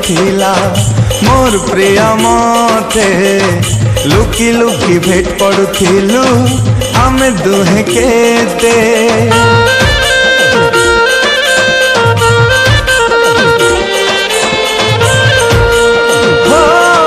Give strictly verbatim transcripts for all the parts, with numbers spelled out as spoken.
पड़ुथिला मोर प्रिय मते लुकी लुकी भेट पड़ुथिलु आमे दुहे केते हो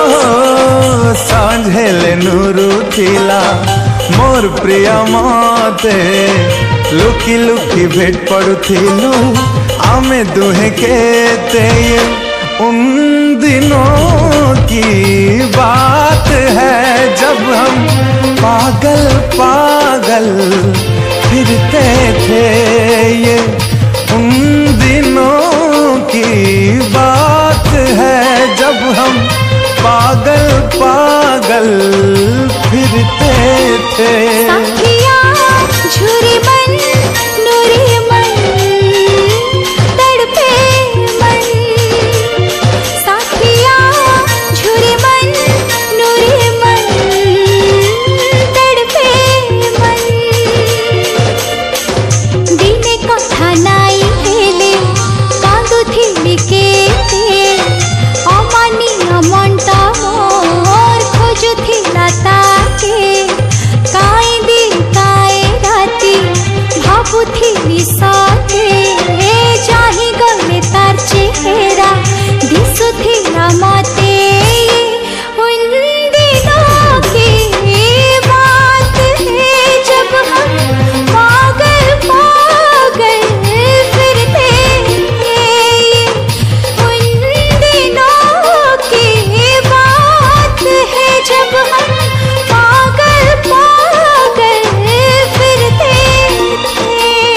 सांझेले नुरुथिला मोर प्रिय मते लुकी लुकी भेट पड़ुथिलु आमे दुहे केते उन दिनों की बात है जब हम पागल पागल फिरते थे। ये उन दिनों की बात है जब हम पागल पागल फिरते थे। साथिया झूरी मन नूरी मन तड़पे मन, साथिया झूरी मन नूरी मन तड़पे मन। दिने कथा नाई हेले कांदुथिली केते अमानिया मनटा मोर खोजुथिला ताके काइंदी काए राती भाबुथिली साथे जाहि गले तार चेहरा दिसुथिला मते। उन दिनों की बात है जब हम पागल पागल फिरते थे। उन दिनों की बात है जब हम पागल पागल फिरते थे।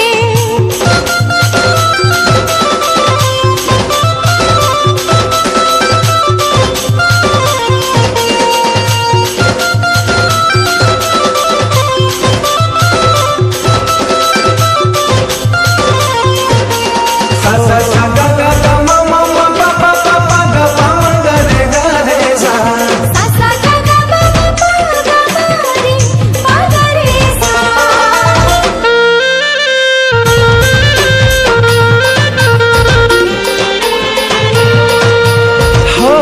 सा सा सा गा गा गा मा मा मा पा पा पा पा गा पा मा गा रे गा रे सा। सा सा गा गा मा मा पा गा मा रे पा गा रे सा। हो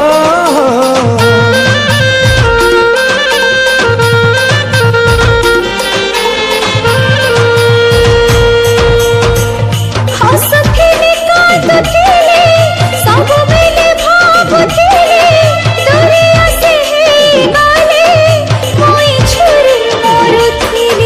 हसुथिली कांदुथिली सब बेले भाबुथिली दुनिया से हे गाले मोई छुरी मोरुथिली।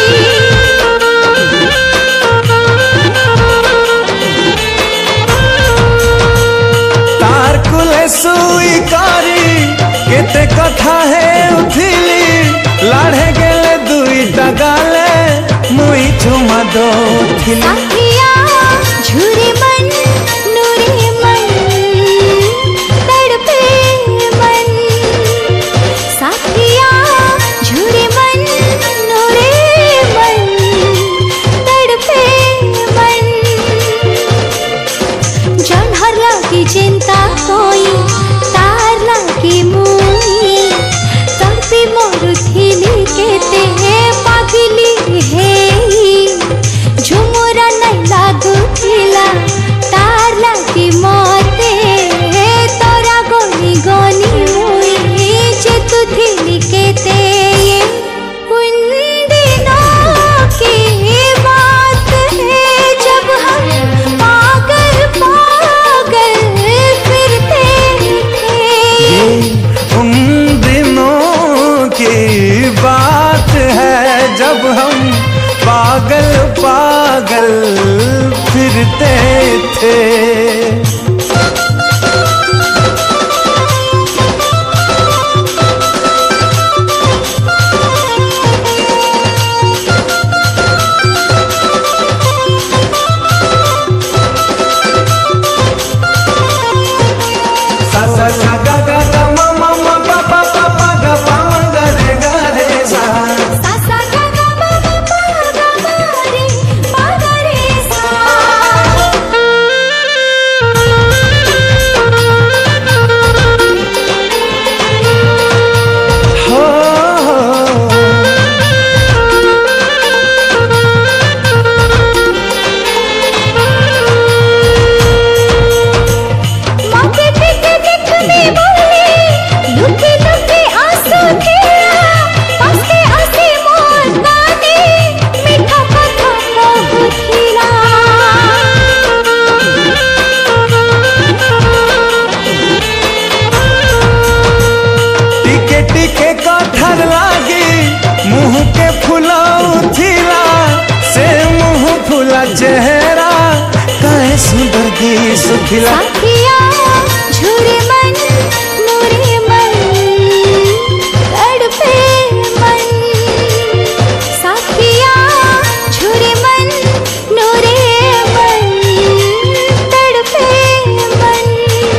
तार कुले सुई कारी केते कथा है उथिली लाढ़े गेले दुई डगाले मुई चुमा दो थिली। साथिया झूरी मन नूरी मन तड़पे मन, साथिया झूरी मन नूरी मन तड़पे मन। जन्हर लागी चिंता कोई तार लागी मुई तड़पी मोरुथिली केते पागली हे झुमुरा नहीं लागुथिला तार लागी मते तोरा गोनी गोनी मुई चेतुथिली केते। ये उन दिनों की बात है जब हम पागल पागल फिरते थे। ये उन दिनों की बात है जब हम पागल पागल फिरते थे। सा सा सा गा गा गा मा मा मा पा पा पा पा गा पा मा गा रे गा रे सा। सा सा गा गा मा मा पा गा मा रे पा गा रे सा। मके तोहरा चेहरा काहे सुंदर दिस खिला। साथिया झूरे मन मोरे मन तड़पे मन। साथिया झूरे मन नोरे मन तड़पे मन।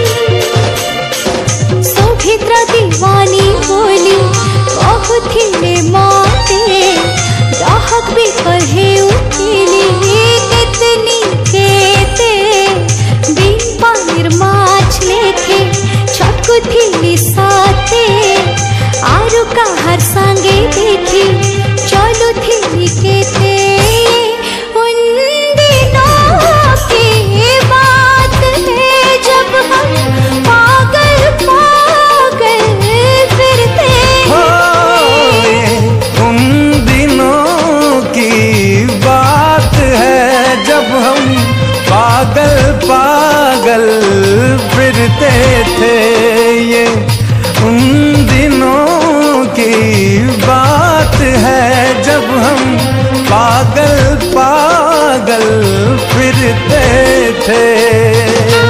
सौभित्र दीवानी बोली बहुत ही माते राहक भी कहे उकीली कितनी केते। बिन पानिर माछ लेखे छटकु थी साथे आरु का हर संगे देखी चलो थी केते। उन दिनों की बात है जब हम पागल पागल फिरते हो ये उन दिनों की बात है जब हम पागल पागल फिरते थे। ये उन दिनों की बात है जब हम पागल पागल फिरते थे।